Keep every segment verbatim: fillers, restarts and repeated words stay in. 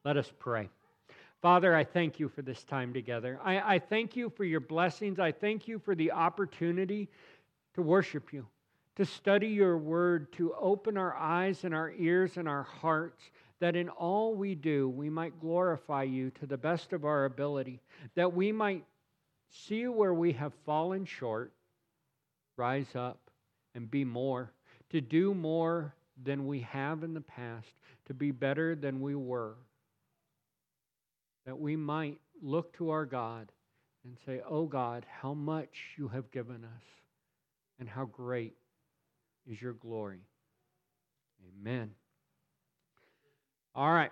Let us pray. Father, I thank you for this time together. I, I thank you for your blessings. I thank you for the opportunity to worship you, to study your word, to open our eyes and our ears and our hearts, that in all we do, we might glorify you to the best of our ability, that we might see where we have fallen short, rise up and be more, to do more than we have in the past, to be better than we were, that we might look to our God and say, oh God, how much you have given us and how great is your glory. Amen. All right.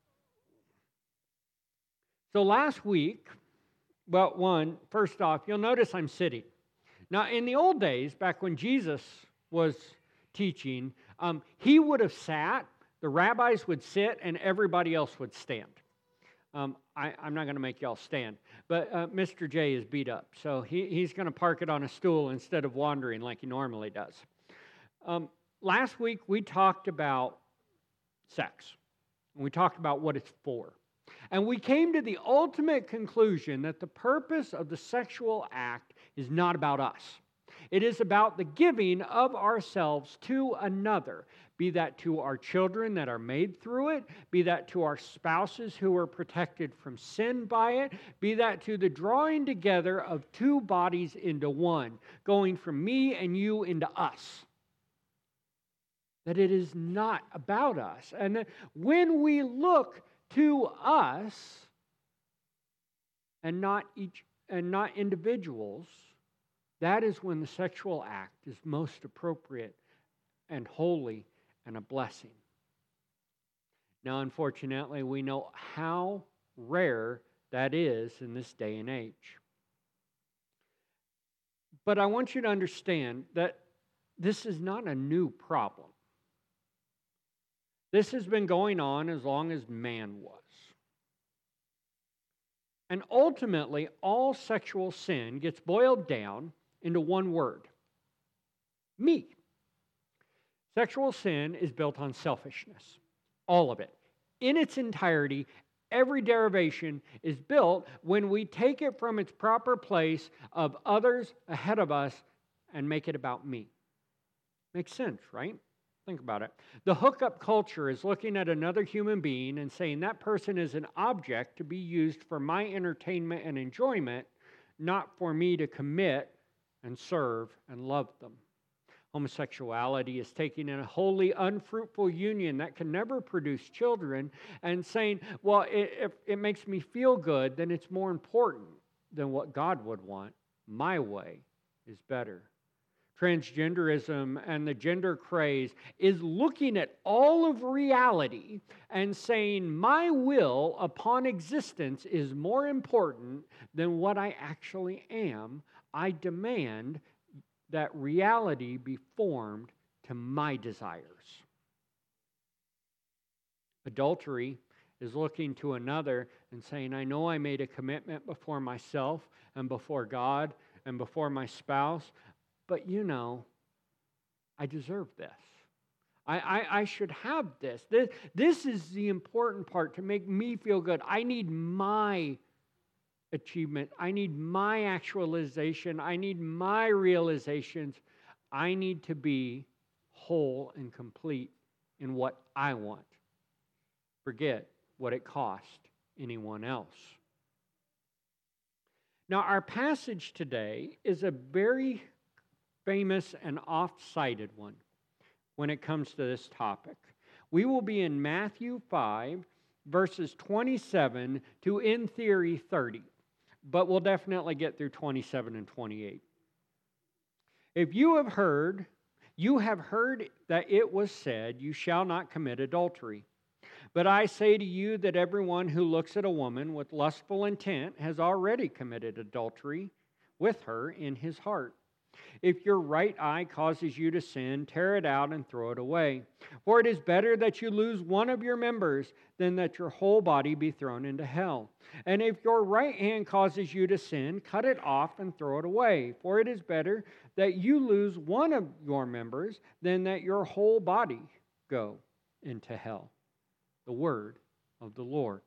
So last week, well, one, first off, you'll notice I'm sitting. Now, in the old days, back when Jesus was teaching, um, he would have sat, the rabbis would sit, and everybody else would stand. Um, I, I'm not going to make y'all stand, but uh, Mister J is beat up, so he, he's going to park it on a stool instead of wandering like he normally does. Um, last week, we talked about sex. We talked about what it's for. And we came to the ultimate conclusion that the purpose of the sexual act is not about us. It is about the giving of ourselves to another, be that to our children that are made through it, be that to our spouses who are protected from sin by it, be that to the drawing together of two bodies into one, going from me and you into us. That it is not about us. And that when we look to us and not each and not individuals, that is when the sexual act is most appropriate and holy and a blessing. Now, unfortunately, we know how rare that is in this day and age. But I want you to understand that this is not a new problem. This has been going on as long as man was. And ultimately, all sexual sin gets boiled down into one word: me. Sexual sin is built on selfishness. All of it. In its entirety, every derivation is built when we take it from its proper place of others ahead of us and make it about me. Makes sense, right? Think about it. The hookup culture is looking at another human being and saying that person is an object to be used for my entertainment and enjoyment, not for me to commit and serve and love them. Homosexuality is taking a wholly unfruitful union that can never produce children and saying, well, it, if it makes me feel good, then it's more important than what God would want. My way is better. Transgenderism and the gender craze is looking at all of reality and saying my will upon existence is more important than what I actually am. I demand that reality be formed to my desires. Adultery is looking to another and saying, I know I made a commitment before myself and before God and before my spouse, but you know, I deserve this. I, I, I should have this. this. This is the important part to make me feel good. I need my achievement. I need my actualization. I need my realizations. I need to be whole and complete in what I want. Forget what it cost anyone else. Now, our passage today is a very famous and oft-cited one when it comes to this topic. We will be in Matthew five, verses twenty-seven to, in theory, thirty. But we'll definitely get through twenty-seven and twenty-eight. If you have heard, you have heard that it was said, you shall not commit adultery. But I say to you that everyone who looks at a woman with lustful intent has already committed adultery with her in his heart. If your right eye causes you to sin, tear it out and throw it away. For it is better that you lose one of your members than that your whole body be thrown into hell. And if your right hand causes you to sin, cut it off and throw it away. For it is better that you lose one of your members than that your whole body go into hell. The word of the Lord.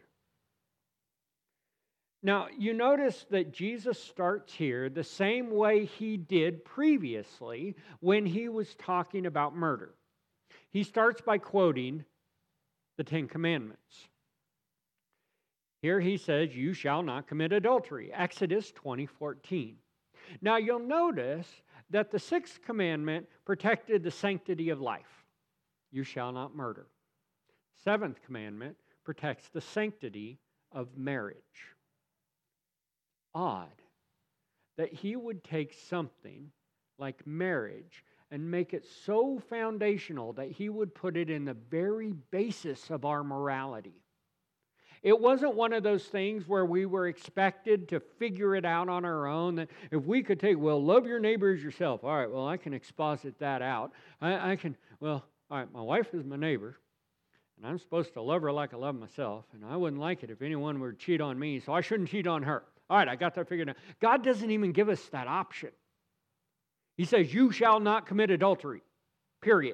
Now, you notice that Jesus starts here the same way he did previously when he was talking about murder. He starts by quoting the Ten Commandments. Here he says, "You shall not commit adultery," Exodus twenty fourteen. Now, you'll notice that the sixth commandment protected the sanctity of life. You shall not murder. Seventh commandment protects the sanctity of marriage. Odd that he would take something like marriage and make it so foundational that he would put it in the very basis of our morality. It wasn't one of those things where we were expected to figure it out on our own. That if we could take, well, love your neighbor as yourself. All right, well, I can exposit that out. I, I can, well, all right, my wife is my neighbor, and I'm supposed to love her like I love myself, and I wouldn't like it if anyone were to cheat on me, so I shouldn't cheat on her. All right, I got that figured out. God doesn't even give us that option. He says, you shall not commit adultery, period.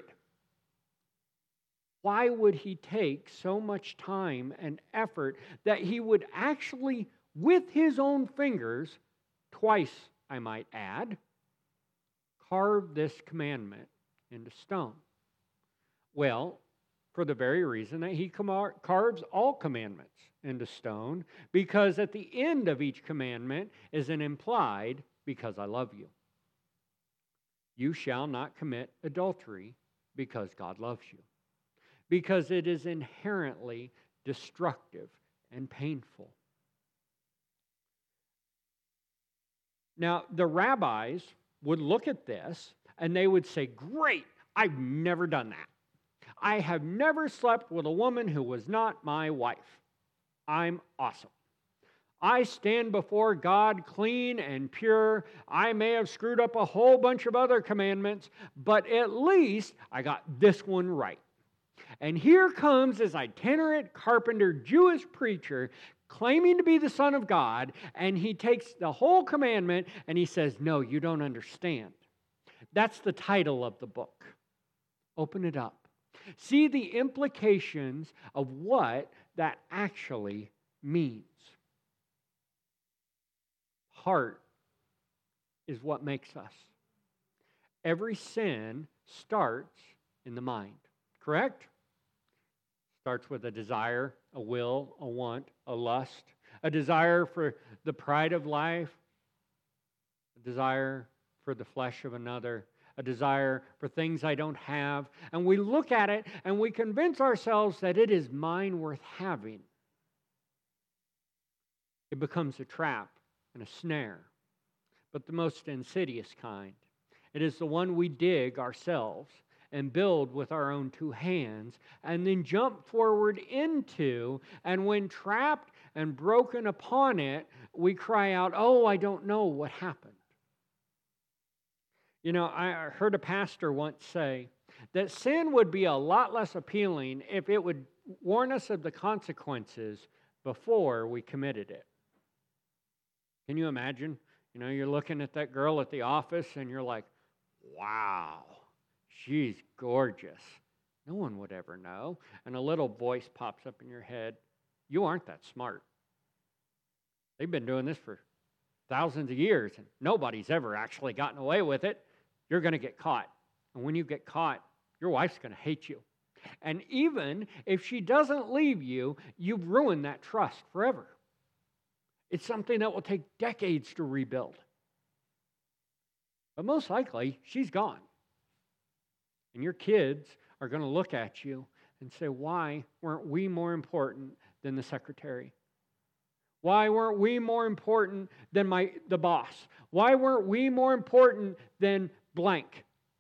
Why would he take so much time and effort that he would actually, with his own fingers, twice, I might add, carve this commandment into stone? Well, for the very reason that he carves all commandments into stone, because at the end of each commandment is an implied, because I love you. You shall not commit adultery because God loves you. Because it is inherently destructive and painful. Now, the rabbis would look at this and they would say, great, I've never done that. I have never slept with a woman who was not my wife. I'm awesome. I stand before God clean and pure. I may have screwed up a whole bunch of other commandments, but at least I got this one right. And here comes this itinerant carpenter Jewish preacher claiming to be the Son of God, and he takes the whole commandment and he says, no, you don't understand. That's the title of the book. Open it up. See the implications of what that actually means. Heart is what makes us. Every sin starts in the mind, correct? Starts with a desire, a will, a want, a lust, a desire for the pride of life, a desire for the flesh of another, a desire for things I don't have. And we look at it and we convince ourselves that it is mine worth having. It becomes a trap and a snare, but the most insidious kind. It is the one we dig ourselves and build with our own two hands, and then jump forward into, and when trapped and broken upon it, we cry out, oh, I don't know what happened. You know, I heard a pastor once say that sin would be a lot less appealing if it would warn us of the consequences before we committed it. Can you imagine? You know, you're looking at that girl at the office and you're like, wow, she's gorgeous. No one would ever know. And a little voice pops up in your head. You aren't that smart. They've been doing this for thousands of years, and nobody's ever actually gotten away with it. You're going to get caught. And when you get caught, your wife's going to hate you. And even if she doesn't leave you, you've ruined that trust forever. It's something that will take decades to rebuild. But most likely, she's gone. And your kids are going to look at you and say, why weren't we more important than the secretary? Why weren't we more important than my the boss? Why weren't we more important than blank?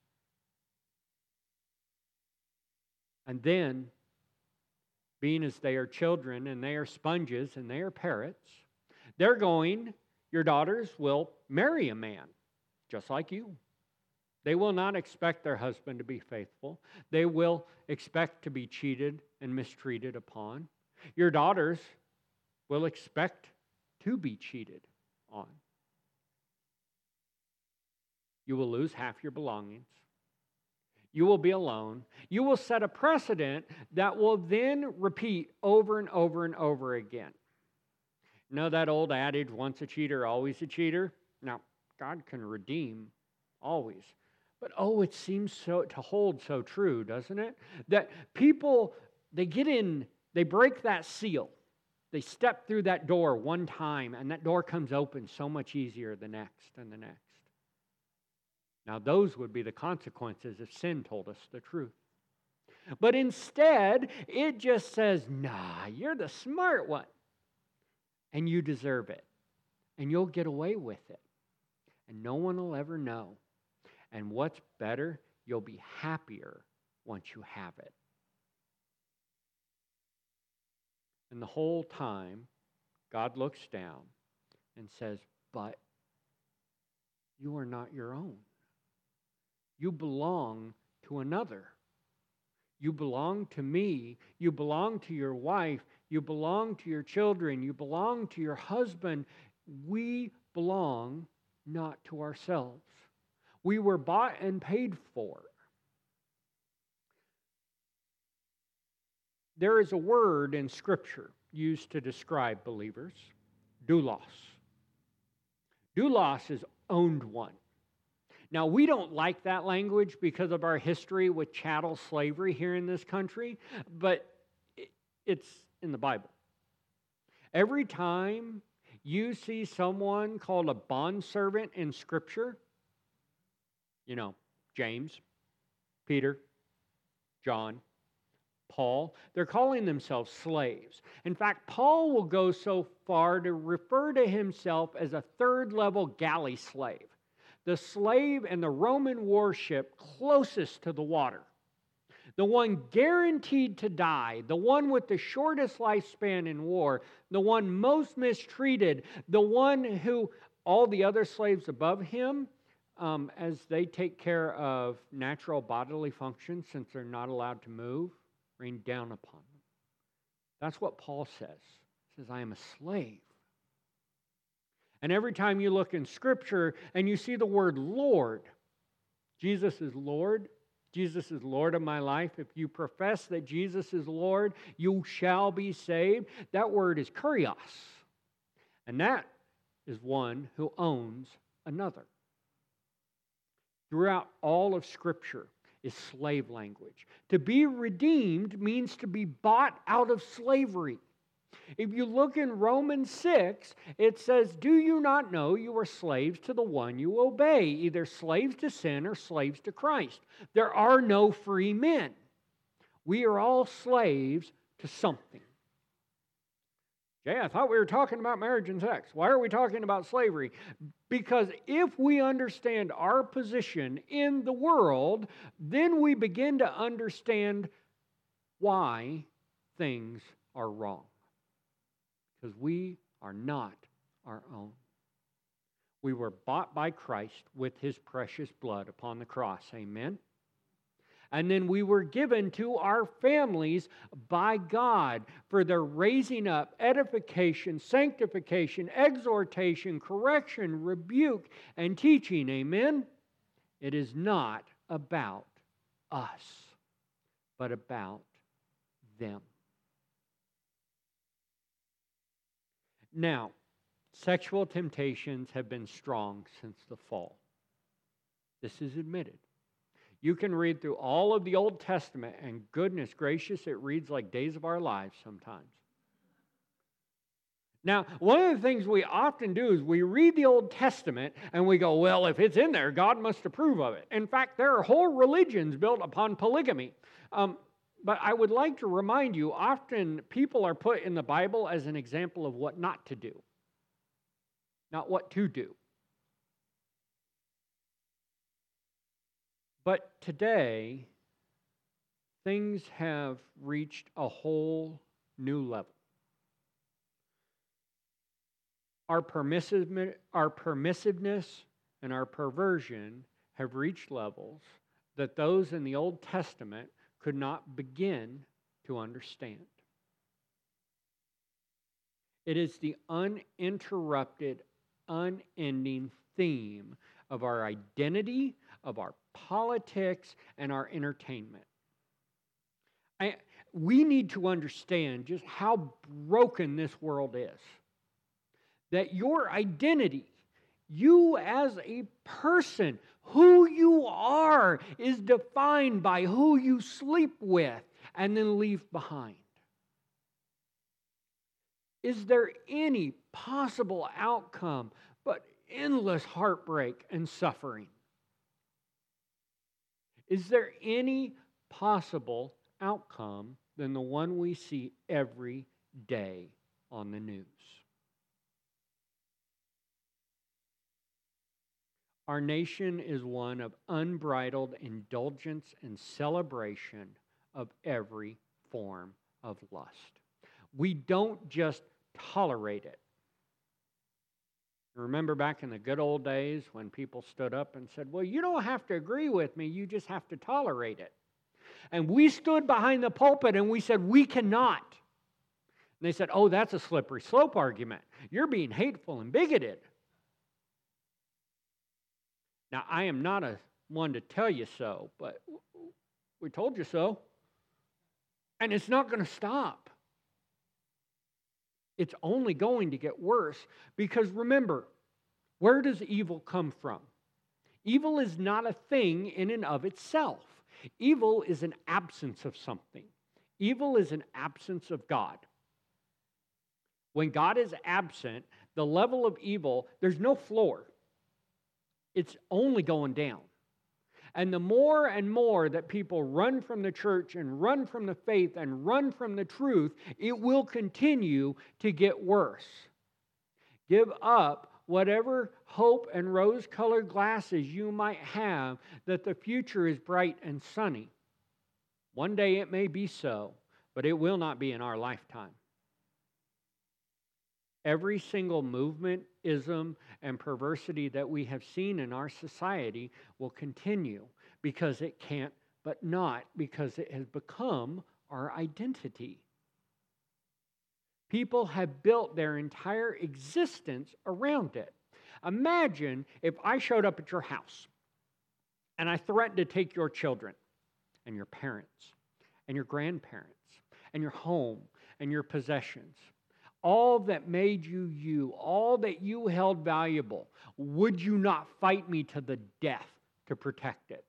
And then, being as they are children and they are sponges and they are parrots, they're going, your daughters will marry a man just like you. They will not expect their husband to be faithful. They will expect to be cheated and mistreated upon. Your daughters will expect to be cheated on. You will lose half your belongings. You will be alone. You will set a precedent that will then repeat over and over and over again. You know that old adage, once a cheater, always a cheater? Now, God can redeem always. But oh, it seems so to hold so true, doesn't it? That people, they get in, they break that seal. They step through that door one time, and that door comes open so much easier the next and the next. Now, those would be the consequences if sin told us the truth. But instead, it just says, nah, you're the smart one. And you deserve it. And you'll get away with it. And no one will ever know. And what's better, you'll be happier once you have it. And the whole time, God looks down and says, but you are not your own. You belong to another. You belong to me. You belong to your wife. You belong to your children. You belong to your husband. We belong not to ourselves. We were bought and paid for. There is a word in Scripture used to describe believers, doulos. Doulos is owned one. Now, we don't like that language because of our history with chattel slavery here in this country, but it's in the Bible. Every time you see someone called a bondservant in Scripture, you know, James, Peter, John, Paul, they're calling themselves slaves. In fact, Paul will go so far to refer to himself as a third-level galley slave. The slave in the Roman warship closest to the water. The one guaranteed to die. The one with the shortest lifespan in war. The one most mistreated. The one who all the other slaves above him, um, as they take care of natural bodily functions since they're not allowed to move, rain down upon them. That's what Paul says. He says, I am a slave. And every time you look in Scripture and you see the word Lord, Jesus is Lord. Jesus is Lord of my life. If you profess that Jesus is Lord, you shall be saved. That word is kurios. And that is one who owns another. Throughout all of Scripture is slave language. To be redeemed means to be bought out of slavery. If you look in Romans six, it says, do you not know you are slaves to the one you obey, either slaves to sin or slaves to Christ? There are no free men. We are all slaves to something. Jay, I thought we were talking about marriage and sex. Why are we talking about slavery? Because if we understand our position in the world, then we begin to understand why things are wrong. Because we are not our own. We were bought by Christ with His precious blood upon the cross. Amen? And then we were given to our families by God for their raising up, edification, sanctification, exhortation, correction, rebuke, and teaching. Amen? It is not about us, but about them. Now, sexual temptations have been strong since the fall. This is admitted. You can read through all of the Old Testament, and goodness gracious, it reads like Days of Our Lives sometimes. Now, one of the things we often do is we read the Old Testament and we go, well, if it's in there, God must approve of it. In fact, there are whole religions built upon polygamy. Um, But I would like to remind you, often people are put in the Bible as an example of what not to do, not what to do. But today, things have reached a whole new level. Our permissiveness, our permissiveness and our perversion have reached levels that those in the Old Testament could not begin to understand. It is the uninterrupted, unending theme of our identity, of our politics, and our entertainment. I, we need to understand just how broken this world is. That your identity, you as a person, who you are, is defined by who you sleep with and then leave behind. Is there any possible outcome but endless heartbreak and suffering? Is there any possible outcome than the one we see every day on the news? Our nation is one of unbridled indulgence and celebration of every form of lust. We don't just tolerate it. Remember back in the good old days when people stood up and said, well, you don't have to agree with me, you just have to tolerate it. And we stood behind the pulpit and we said, we cannot. And they said, oh, that's a slippery slope argument. You're being hateful and bigoted. Now, I am not a one to tell you so, but we told you so. And it's not going to stop. It's only going to get worse because remember, where does evil come from? Evil is not a thing in and of itself. Evil is an absence of something. Evil is an absence of God. When God is absent, the level of evil, there's no floor. It's only going down. And the more and more that people run from the church and run from the faith and run from the truth, it will continue to get worse. Give up whatever hope and rose-colored glasses you might have that the future is bright and sunny. One day it may be so, but it will not be in our lifetime. Every single movement, ism, and perversity that we have seen in our society will continue because it can't, but not because it has become our identity. People have built their entire existence around it. Imagine if I showed up at your house and I threatened to take your children and your parents and your grandparents and your home and your possessions. All that made you you, all that you held valuable, would you not fight me to the death to protect it?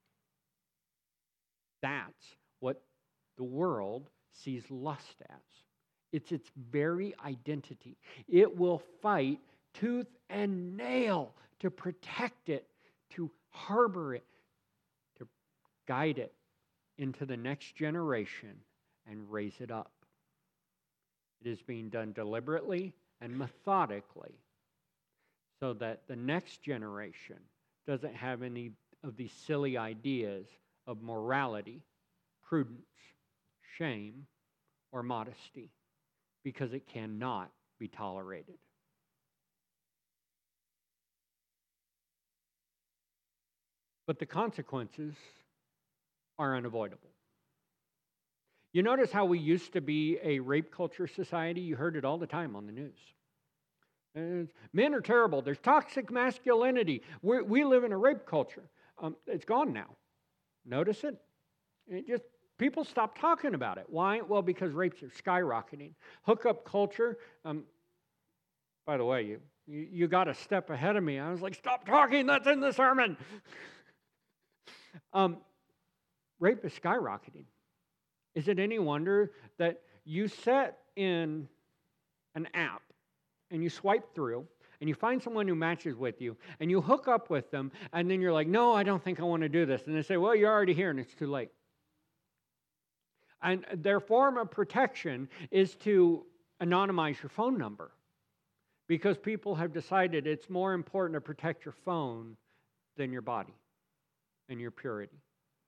That's what the world sees lust as. It's its very identity. It will fight tooth and nail to protect it, to harbor it, to guide it into the next generation and raise it up. It is being done deliberately and methodically so that the next generation doesn't have any of these silly ideas of morality, prudence, shame, or modesty, because it cannot be tolerated. But the consequences are unavoidable. You notice how we used to be a rape culture society? You heard it all the time on the news. And men are terrible. There's toxic masculinity. We're, we live in a rape culture. Um, it's gone now. Notice it? It just people stop talking about it. Why? Well, because rapes are skyrocketing. Hookup culture. Um, by the way, you you, you got a step ahead of me. I was like, stop talking. That's in the sermon. um, rape is skyrocketing. Is it any wonder that you set in an app and you swipe through and you find someone who matches with you and you hook up with them and then you're like, no, I don't think I want to do this. And they say, well, you're already here and it's too late. And their form of protection is to anonymize your phone number because people have decided it's more important to protect your phone than your body and your purity.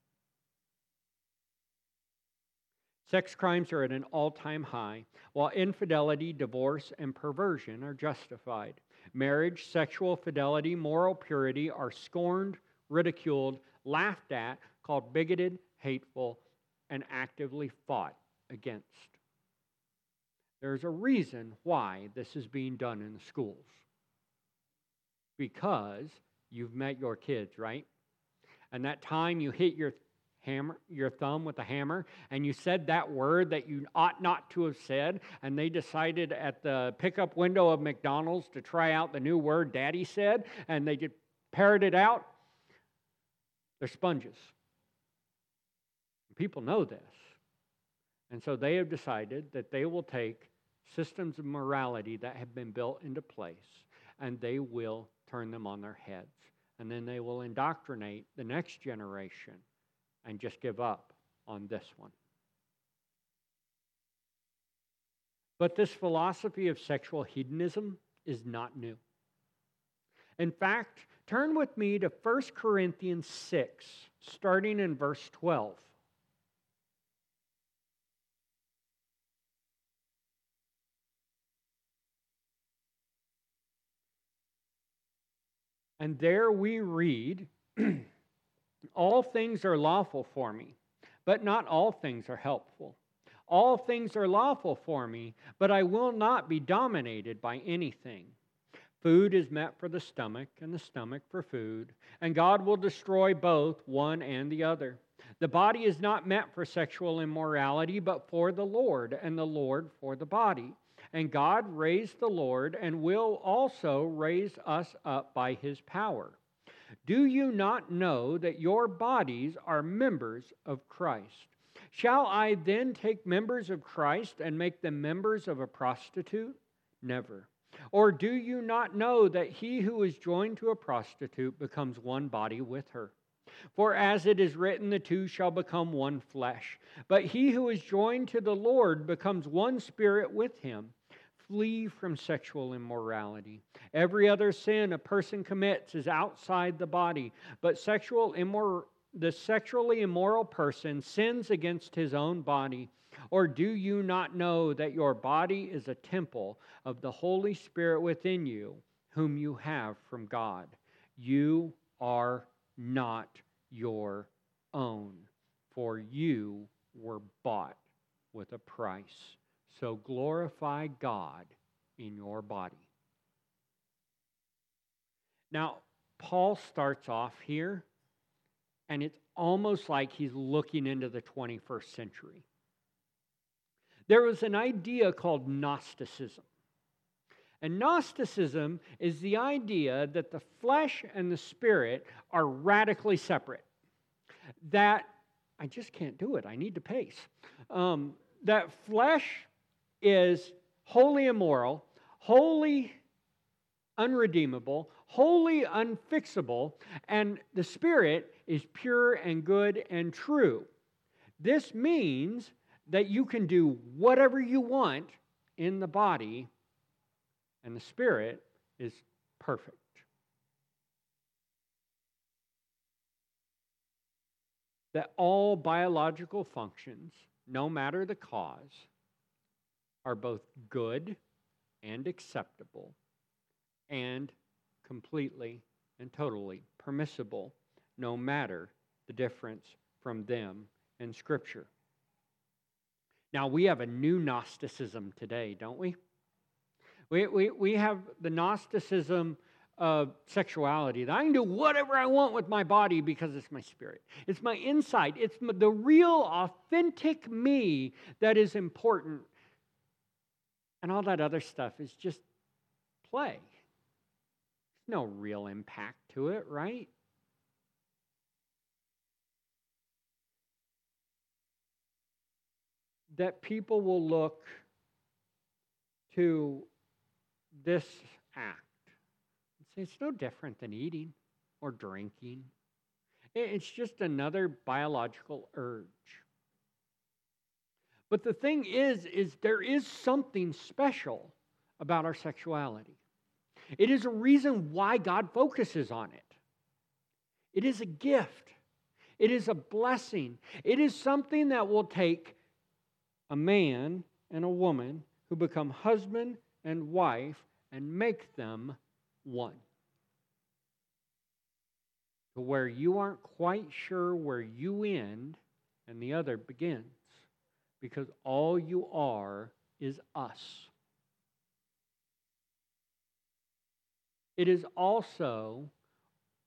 Sex crimes are at an all-time high, while infidelity, divorce, and perversion are justified. Marriage, sexual fidelity, moral purity are scorned, ridiculed, laughed at, called bigoted, hateful, and actively fought against. There's a reason why this is being done in the schools. Because You've met your kids, right? And that time you hit your hammer, your thumb with a hammer, and you said that word that you ought not to have said, and they decided at the pickup window of McDonald's to try out the new word Daddy said, and they just parroted it out. They're sponges. People know this. And so they have decided that they will take systems of morality that have been built into place, and they will turn them on their heads. And then they will indoctrinate the next generation and just give up on this one. But this philosophy of sexual hedonism is not new. In fact, turn with me to First Corinthians six, starting in verse twelve. And there we read, all things are lawful for me, but not all things are helpful. All things are lawful for me, but I will not be dominated by anything. Food is meant for the stomach, and the stomach for food, and God will destroy both one and the other. The body is not meant for sexual immorality, but for the Lord, and the Lord for the body. And God raised the Lord and will also raise us up by His power. Do you not know that your bodies are members of Christ? Shall I then take members of Christ and make them members of a prostitute? Never. Or do you not know that he who is joined to a prostitute becomes one body with her? For as it is written, the two shall become one flesh. But he who is joined to the Lord becomes one spirit with him. Flee from sexual immorality. Every other sin a person commits is outside the body, but sexual immor- the sexually immoral person sins against his own body. Or do you not know that your body is a temple of the Holy Spirit within you, whom you have from God? You are not your own, for you were bought with a price. So glorify God in your body. Now, Paul starts off here, and it's almost like he's looking into the twenty-first century. There was an idea called Gnosticism. And Gnosticism is the idea that the flesh and the spirit are radically separate. That, I just can't do it, I need to pace. Um, that flesh is wholly immoral, wholly unredeemable, wholly unfixable, and the spirit is pure and good and true. This means that you can do whatever you want in the body, and the spirit is perfect. That all biological functions, no matter the cause, are both good and acceptable and completely and totally permissible, no matter the difference from them in Scripture. Now, we have a new Gnosticism today, don't we? We, we, we have the Gnosticism of sexuality, that I can do whatever I want with my body because it's my spirit. It's my inside. It's the real, authentic me that is important. And all that other stuff is just play. There's no real impact to it, right? That people will look to this act and say it's no different than eating or drinking. It's just another biological urge. But the thing is, is there is something special about our sexuality. It is a reason why God focuses on it. It is a gift. It is a blessing. It is something that will take a man and a woman who become husband and wife and make them one. To where you aren't quite sure where you end and the other begins. Because all you are is us. It is also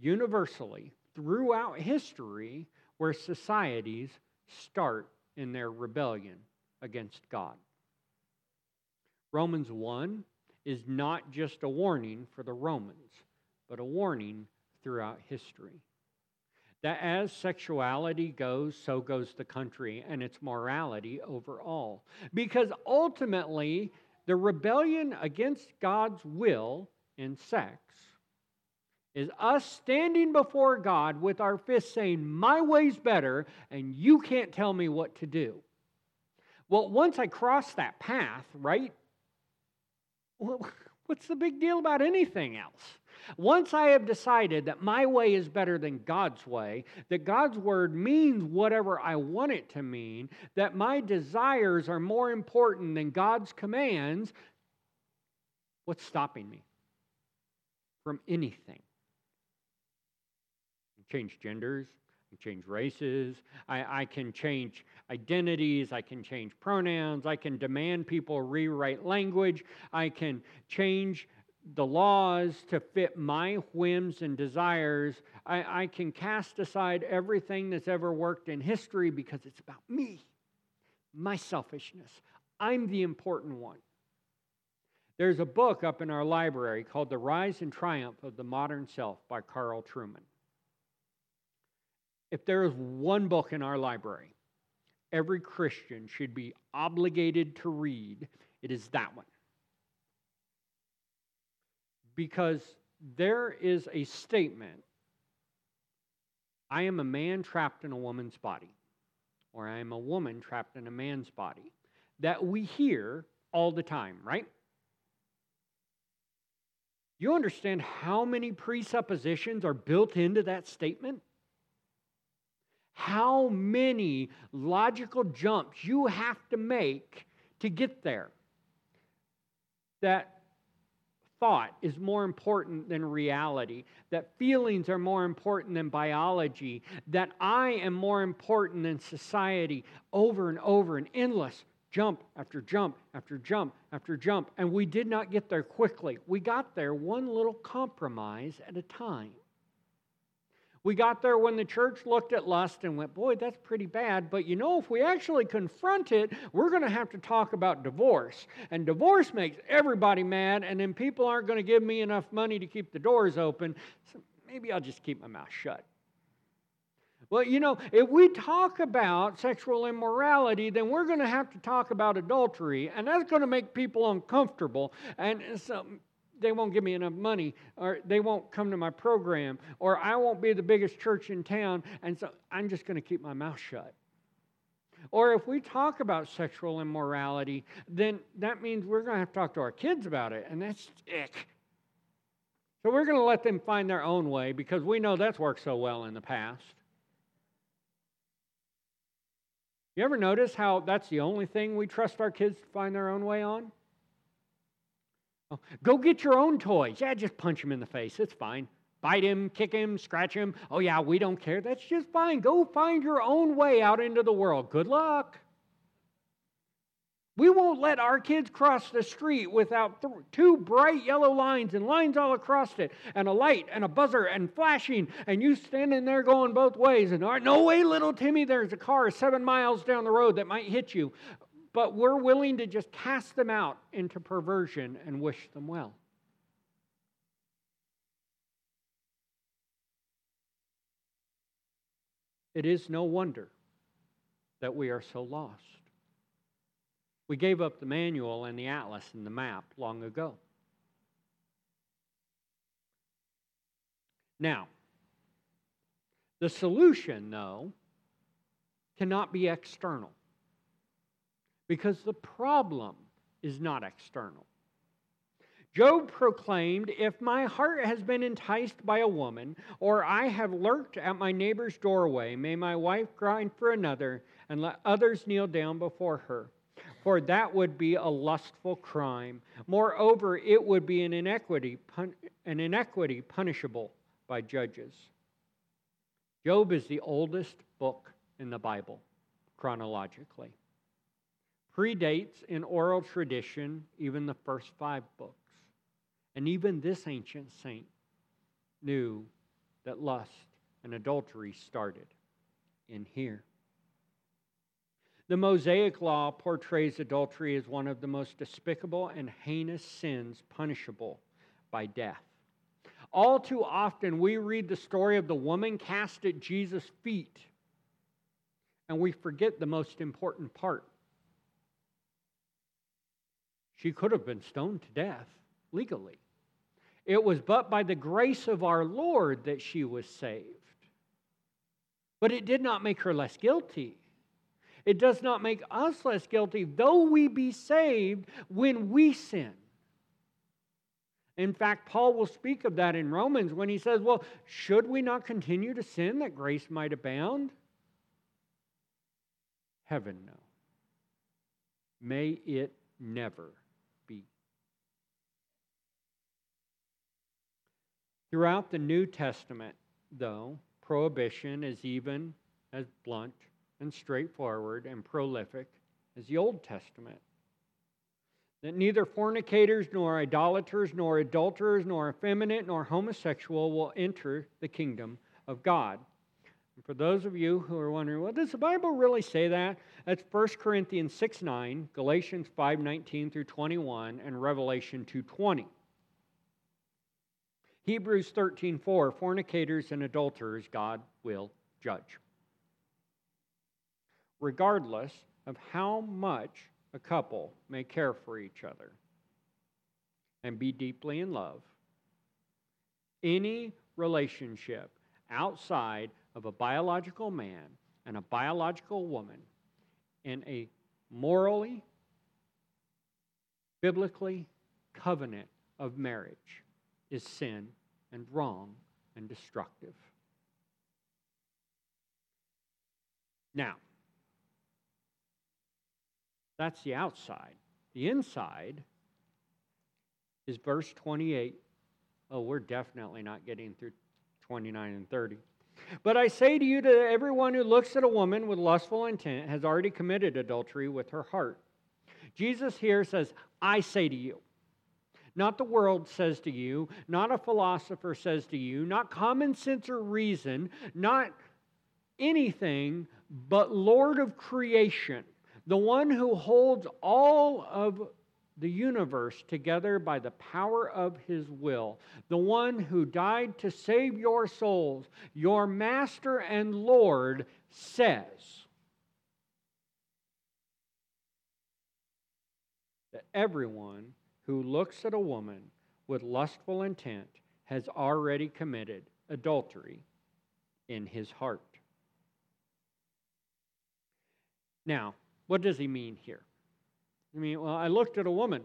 universally throughout history where societies start in their rebellion against God. Romans one is not just a warning for the Romans, but a warning throughout history. That as sexuality goes, so goes the country and its morality overall. Because ultimately, the rebellion against God's will in sex is us standing before God with our fists saying, my way's better, and you can't tell me what to do. Well, once I cross that path, right? Well, what's the big deal about anything else? Once I have decided that my way is better than God's way, that God's word means whatever I want it to mean, that my desires are more important than God's commands, what's stopping me from anything? Change genders, I can change races, I, I can change identities, I can change pronouns, I can demand people rewrite language, I can change the laws to fit my whims and desires. I, I can cast aside everything that's ever worked in history because it's about me, my selfishness. I'm the important one. There's a book up in our library called The Rise and Triumph of the Modern Self by Carl Trueman. If there is one book in our library every Christian should be obligated to read, it is that one. Because there is a statement, I am a man trapped in a woman's body, or I am a woman trapped in a man's body, that we hear all the time, right? You understand how many presuppositions are built into that statement? How many logical jumps you have to make to get there? That thought is more important than reality, that feelings are more important than biology, that I am more important than society, over and over, an endless jump after jump after jump after jump. And we did not get there quickly. We got there one little compromise at a time. We got there when the church looked at lust and went, boy, that's pretty bad. But you know, if we actually confront it, we're going to have to talk about divorce. And divorce makes everybody mad, and then people aren't going to give me enough money to keep the doors open. So maybe I'll just keep my mouth shut. Well, you know, if we talk about sexual immorality, then we're going to have to talk about adultery, and that's going to make people uncomfortable. And so they won't give me enough money, or they won't come to my program, or I won't be the biggest church in town, and so I'm just going to keep my mouth shut. Or if we talk about sexual immorality, then that means we're going to have to talk to our kids about it, and that's ick. So we're going to let them find their own way because we know that's worked so well in the past. You ever notice how that's the only thing we trust our kids to find their own way on? Oh, go get your own toys. Yeah, just punch him in the face. It's fine. Bite him, kick him, scratch him. Oh yeah, we don't care. That's just fine. Go find your own way out into the world. Good luck. We won't let our kids cross the street without th- two bright yellow lines and lines all across it, and a light and a buzzer and flashing, and you standing there going both ways. And no way, little Timmy, there's a car seven miles down the road that might hit you. But we're willing to just cast them out into perversion and wish them well. It is no wonder that we are so lost. We gave up the manual and the atlas and the map long ago. Now, the solution, though, cannot be external, because the problem is not external. Job proclaimed, if my heart has been enticed by a woman, or I have lurked at my neighbor's doorway, may my wife grind for another, and let others kneel down before her. For that would be a lustful crime. Moreover, it would be an inequity, pun- an inequity punishable by judges. Job is the oldest book in the Bible, chronologically. Predates in oral tradition even the first five books. And even this ancient saint knew that lust and adultery started in here. The Mosaic Law portrays adultery as one of the most despicable and heinous sins punishable by death. All too often, we read the story of the woman cast at Jesus' feet, and we forget the most important part. She could have been stoned to death legally. It was but by the grace of our Lord that she was saved. But it did not make her less guilty. It does not make us less guilty, though we be saved when we sin. In fact, Paul will speak of that in Romans when he says, well, should we not continue to sin that grace might abound? Heaven, no. May it never be. Throughout the New Testament, though, prohibition is even as blunt and straightforward and prolific as the Old Testament. That neither fornicators, nor idolaters, nor adulterers, nor effeminate, nor homosexual will enter the kingdom of God. And for those of you who are wondering, well, does the Bible really say that? That's First Corinthians six nine, Galatians five nineteen through twenty-one, and Revelation two twenty. Hebrews thirteen four, fornicators and adulterers God will judge. Regardless of how much a couple may care for each other and be deeply in love, any relationship outside of a biological man and a biological woman in a morally, biblically covenant of marriage is sin and wrong and destructive. Now, that's the outside. The inside is verse twenty-eight. Oh, we're definitely not getting through twenty-nine and thirty. But I say to you that everyone who looks at a woman with lustful intent has already committed adultery with her heart. Jesus here says, I say to you. Not the world says to you, not a philosopher says to you, not common sense or reason, not anything but Lord of creation, the one who holds all of the universe together by the power of his will, the one who died to save your souls, your Master and Lord, says that everyone who looks at a woman with lustful intent has already committed adultery in his heart. Now, what does he mean here? I mean, well, I looked at a woman.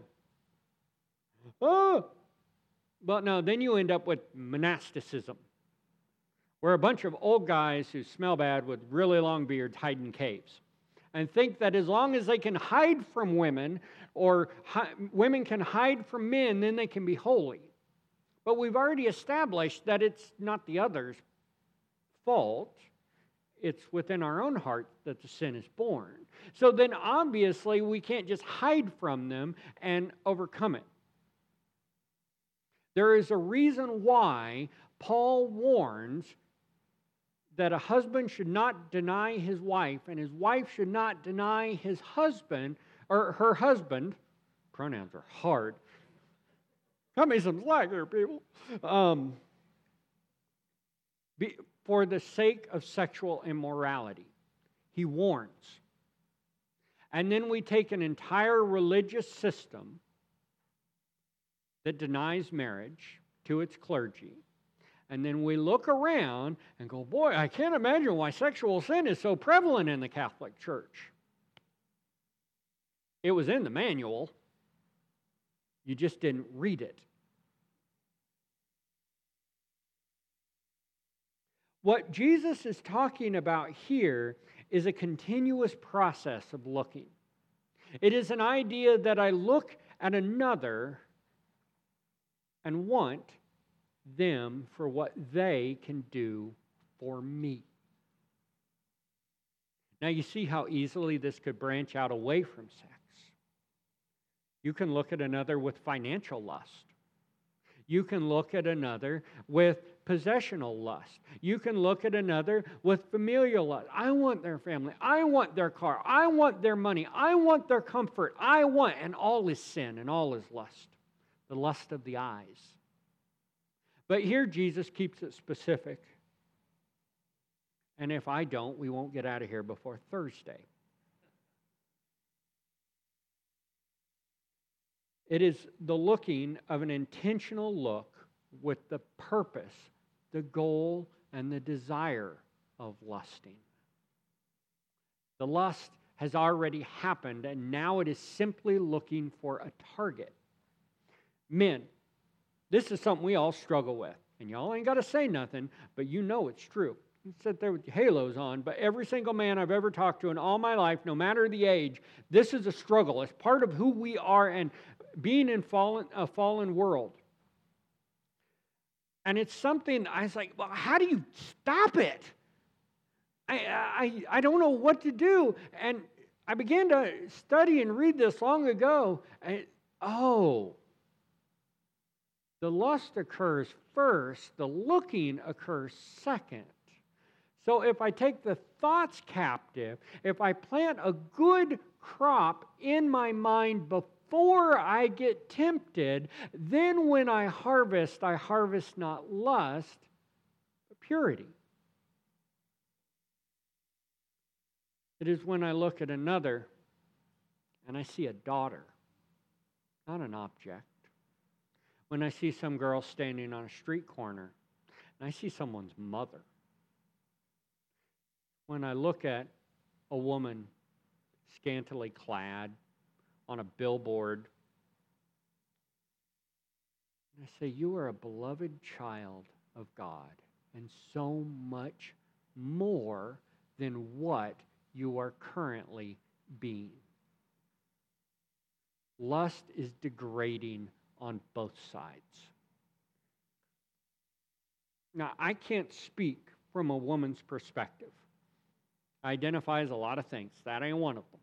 Oh! But no, then you end up with monasticism, where a bunch of old guys who smell bad with really long beards hide in caves and think that as long as they can hide from women or hi- women can hide from men, then they can be holy. But we've already established that it's not the other's fault. It's within our own heart that the sin is born. So then obviously we can't just hide from them and overcome it. There is a reason why Paul warns that a husband should not deny his wife and his wife should not deny his husband or her husband. Pronouns are hard. Cut me some slack here, people. Um, be, for the sake of sexual immorality. He warns. And then we take an entire religious system that denies marriage to its clergy. And then we look around and go, boy, I can't imagine why sexual sin is so prevalent in the Catholic Church. It was in the manual. You just didn't read it. What Jesus is talking about here is a continuous process of looking. It is an idea that I look at another and want them for what they can do for me. Now you see how easily this could branch out away from sex. You can look at another with financial lust. You can look at another with possessional lust. You can look at another with familial lust. I want their family. I want their car. I want their money. I want their comfort. I want, and all is sin and all is lust. The lust of the eyes. But here Jesus keeps it specific. And if I don't, we won't get out of here before Thursday. It is the looking of an intentional look with the purpose, the goal, and the desire of lusting. The lust has already happened, and now it is simply looking for a target. Men, this is something we all struggle with. And y'all ain't got to say nothing, but you know it's true. You sit there with your halos on, but every single man I've ever talked to in all my life, no matter the age, this is a struggle. It's part of who we are and being in fallen, a fallen world. And it's something, I was like, well, how do you stop it? I, I, I don't know what to do. And I began to study and read this long ago. And, oh, the lust occurs first, the looking occurs second. So if I take the thoughts captive, if I plant a good crop in my mind before I get tempted, then when I harvest, I harvest not lust, but purity. It is when I look at another and I see a daughter, not an object. When I see some girl standing on a street corner and I see someone's mother. When I look at a woman scantily clad on a billboard, and I say, you are a beloved child of God, and so much more than what you are currently being. Lust is degrading on both sides. Now, I can't speak from a woman's perspective. Identifies a lot of things. That ain't one of them.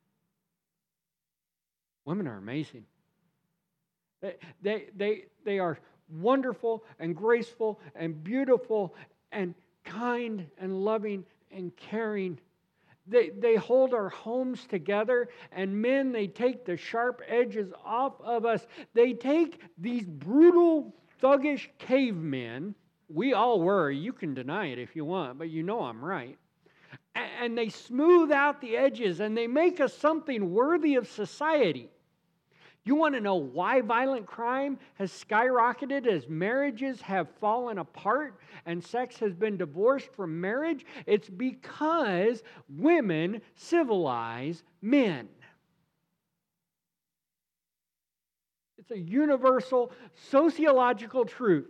Women are amazing. They, they, they, they are wonderful and graceful and beautiful and kind and loving and caring. They, they hold our homes together, and men, they take the sharp edges off of us. They take these brutal, thuggish cavemen. We all were. You can deny it if you want, but you know I'm right. And they smooth out the edges, and they make us something worthy of society. You want to know why violent crime has skyrocketed as marriages have fallen apart and sex has been divorced from marriage? It's because women civilize men. It's a universal sociological truth.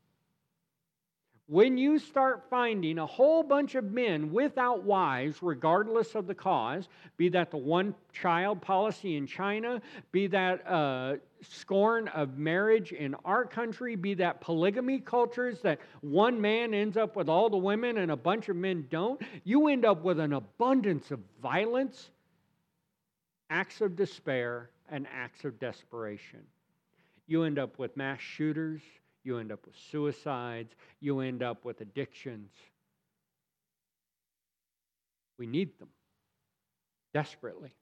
When you start finding a whole bunch of men without wives, regardless of the cause, be that the one-child policy in China, be that uh, scorn of marriage in our country, be that polygamy cultures, that one man ends up with all the women and a bunch of men don't, you end up with an abundance of violence, acts of despair, and acts of desperation. You end up with mass shooters. You end up with suicides. You end up with addictions. We need them desperately.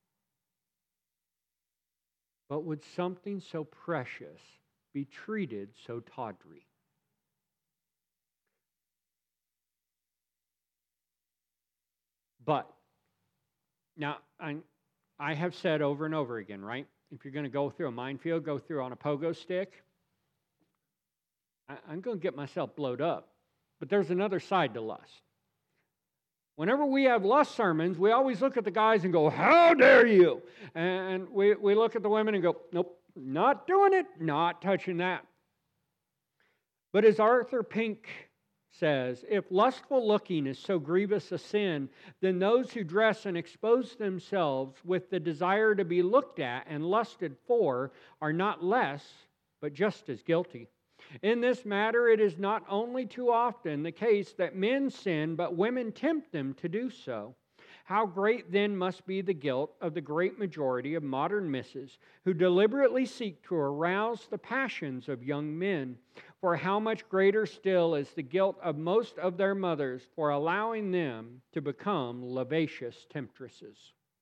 But would something so precious be treated so tawdry? But, now, I, I have said over and over again, right? If you're going to go through a minefield, go through on a pogo stick. I'm going to get myself blowed up. But there's another side to lust. Whenever we have lust sermons, we always look at the guys and go, how dare you? And we, we look at the women and go, nope, not doing it, not touching that. But as Arthur Pink says, if lustful looking is so grievous a sin, then those who dress and expose themselves with the desire to be looked at and lusted for are not less, but just as guilty. In this matter, it is not only too often the case that men sin, but women tempt them to do so. How great then must be the guilt of the great majority of modern misses who deliberately seek to arouse the passions of young men. For how much greater still is the guilt of most of their mothers for allowing them to become lascivious temptresses.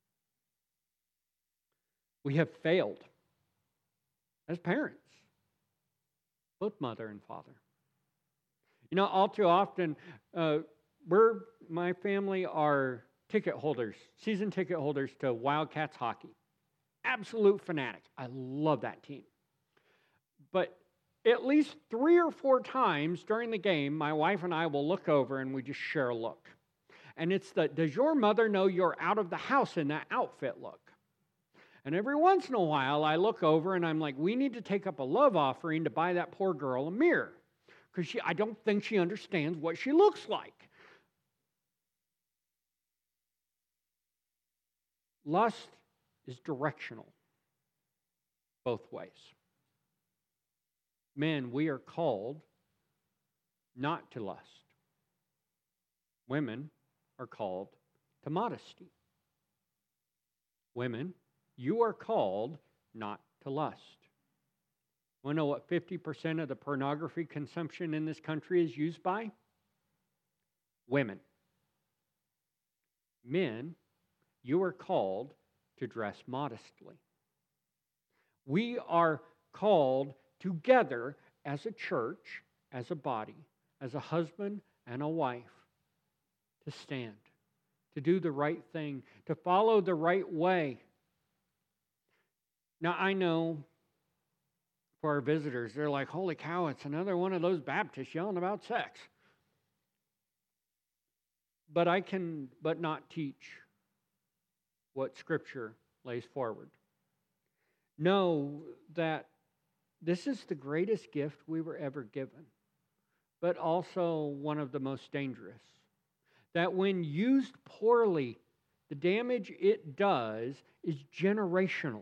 We have failed as parents, both mother and father. You know, all too often, uh, we're, my family are ticket holders, season ticket holders to Wildcats hockey. Absolute fanatic. I love that team. But at least three or four times during the game, my wife and I will look over and we just share a look. And it's the, does your mother know you're out of the house in that outfit look? And every once in a while, I look over and I'm like, we need to take up a love offering to buy that poor girl a mirror. Because I don't think she understands what she looks like. Lust is directional, both ways. Men, we are called not to lust. Women are called to modesty. Women, you are called not to lust. Want to know what fifty percent of the pornography consumption in this country is used by? Women. Men, you are called to dress modestly. We are called together as a church, as a body, as a husband and a wife, to stand, to do the right thing, to follow the right way. Now, I know for our visitors, they're like, holy cow, it's another one of those Baptists yelling about sex. But I can but not teach what Scripture lays forward. Know that this is the greatest gift we were ever given, but also one of the most dangerous. That when used poorly, the damage it does is generational.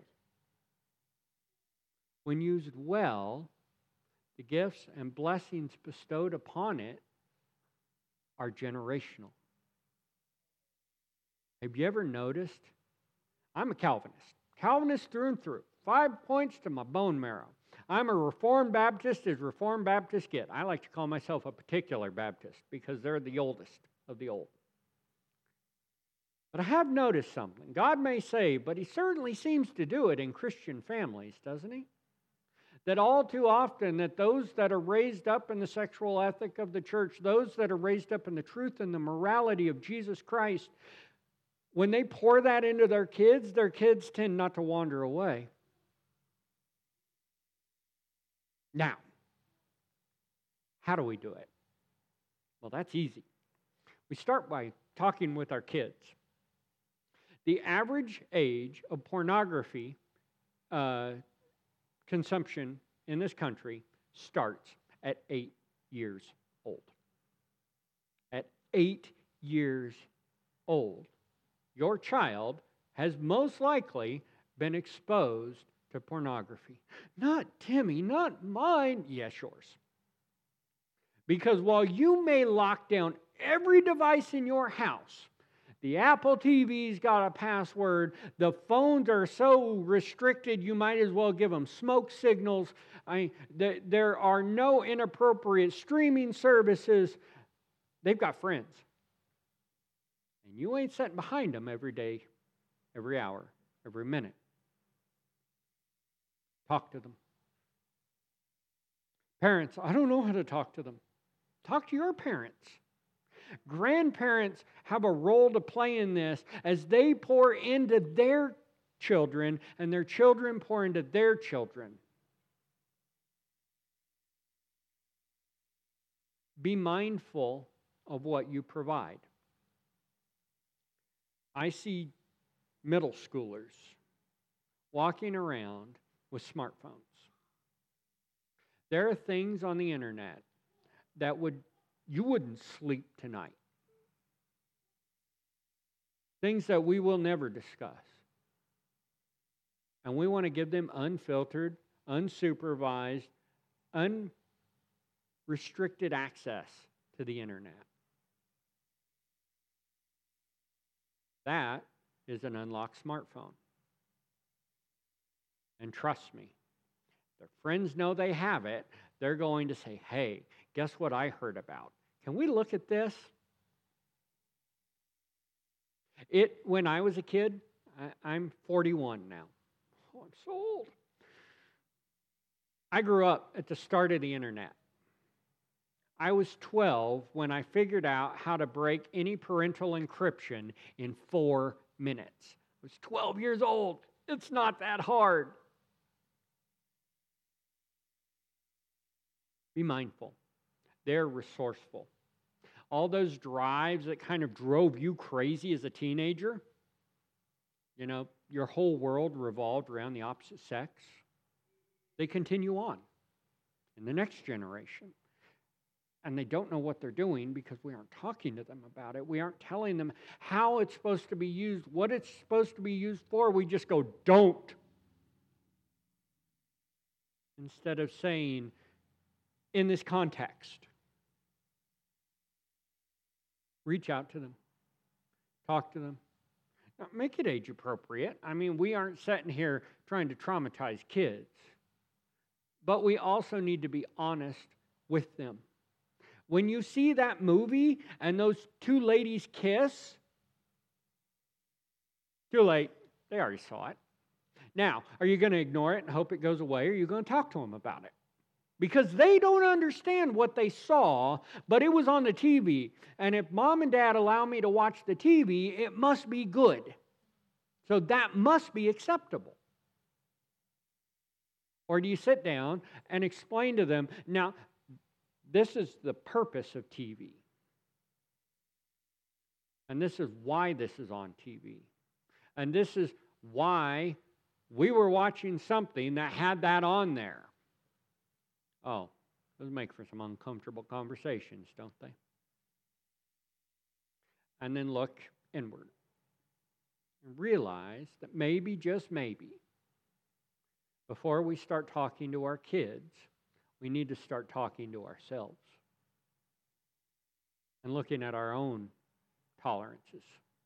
When used well, the gifts and blessings bestowed upon it are generational. Have you ever noticed? I'm a Calvinist. Calvinist through and through. Five points to my bone marrow. I'm a Reformed Baptist as Reformed Baptists get. I like to call myself a particular Baptist because they're the oldest of the old. But I have noticed something. God may save, but He certainly seems to do it in Christian families, doesn't He? That all too often that those that are raised up in the sexual ethic of the church, those that are raised up in the truth and the morality of Jesus Christ, when they pour that into their kids, their kids tend not to wander away. Now, how do we do it? Well, that's easy. We start by talking with our kids. The average age of pornography uh, consumption in this country starts at eight years old. At eight years old, your child has most likely been exposed to pornography. Not Timmy, not mine. Yes, yours. Because while you may lock down every device in your house, the Apple T V's got a password, the phones are so restricted you might as well give them smoke signals. I, th- there are no inappropriate streaming services. They've got friends. And you ain't sitting behind them every day, every hour, every minute. Talk to them. Parents, I don't know how to talk to them. Talk to your parents. Grandparents have a role to play in this as they pour into their children and their children pour into their children. Be mindful of what you provide. I see middle schoolers walking around with smartphones. There are things on the internet that would you wouldn't sleep tonight. Things that we will never discuss. And we want to give them unfiltered, unsupervised, unrestricted access to the internet. That is an unlocked smartphone. And trust me, their friends know they have it. They're going to say, hey, guess what I heard about? Can we look at this? It, when I was a kid, I, I'm forty-one now. Oh, I'm so old. I grew up at the start of the internet. I was twelve when I figured out how to break any parental encryption in four minutes. I was twelve years old. It's not that hard. Be mindful. They're resourceful. All those drives that kind of drove you crazy as a teenager, you know, your whole world revolved around the opposite sex. They continue on in the next generation. And they don't know what they're doing because we aren't talking to them about it. We aren't telling them how it's supposed to be used, what it's supposed to be used for. We just go, don't. Instead of saying, in this context, reach out to them. Talk to them. Now, make it age appropriate. I mean, we aren't sitting here trying to traumatize kids. But we also need to be honest with them. When you see that movie and those two ladies kiss, too late. They already saw it. Now, are you going to ignore it and hope it goes away, or are you going to talk to them about it? Because they don't understand what they saw, but it was on the T V. And if mom and dad allow me to watch the T V, it must be good. So that must be acceptable. Or do you sit down and explain to them, now, this is the purpose of T V. And this is why this is on T V. And this is why we were watching something that had that on there. Oh, those make for some uncomfortable conversations, don't they? And then look inward. And realize that maybe, just maybe, before we start talking to our kids, we need to start talking to ourselves and looking at our own tolerances.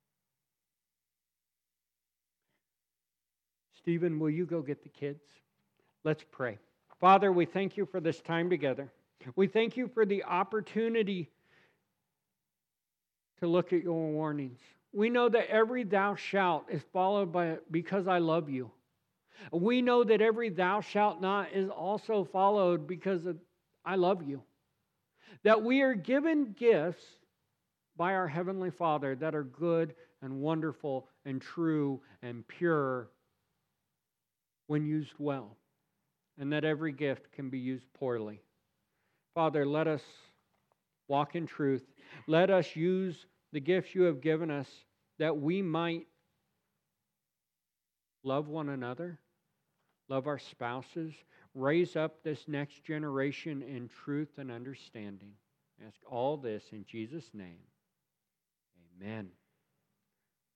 Stephen, will you go get the kids? Let's pray. Father, we thank you for this time together. We thank you for the opportunity to look at your warnings. We know that every thou shalt is followed by because I love you. We know that every thou shalt not is also followed because of I love you. That we are given gifts by our Heavenly Father that are good and wonderful and true and pure when used well. And that every gift can be used poorly. Father, let us walk in truth. Let us use the gifts you have given us that we might love one another, love our spouses, raise up this next generation in truth and understanding. I ask all this in Jesus' name. Amen.